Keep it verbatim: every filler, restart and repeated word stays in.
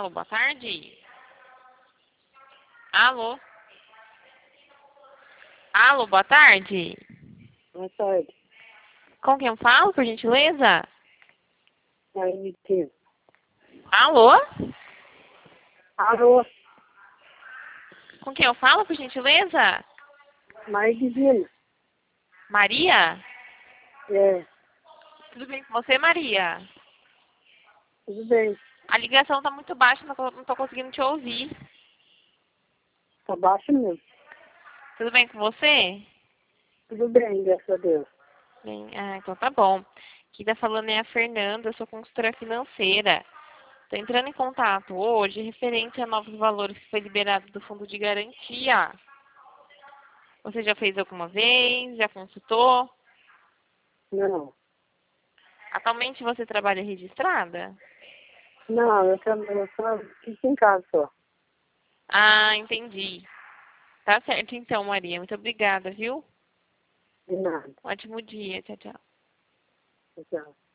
Alô, boa tarde. Alô? Alô, boa tarde. Boa tarde. Com quem eu falo, por gentileza? Aí, Alô? alô, Com quem eu falo, por gentileza? Maria Divina. Maria? É, Tudo bem com você, Maria? tudo bem. A ligação tá muito baixa, não tô, não tô conseguindo te ouvir. Tá baixo mesmo. Tudo bem com você? Tudo bem, graças a Deus. Bem, ah, então tá bom. Quem tá falando é a Fernanda, eu sou consultora financeira. Tô entrando em contato hoje referente a novos valores que foi liberado do fundo de garantia. Você já fez alguma vez? Já consultou? Não. Atualmente você trabalha registrada? Não, eu, tra- eu só fico em casa só. Ah, entendi. Tá certo então, Maria. Muito obrigada, viu? De nada. Ótimo dia. Tchau, tchau. Tchau.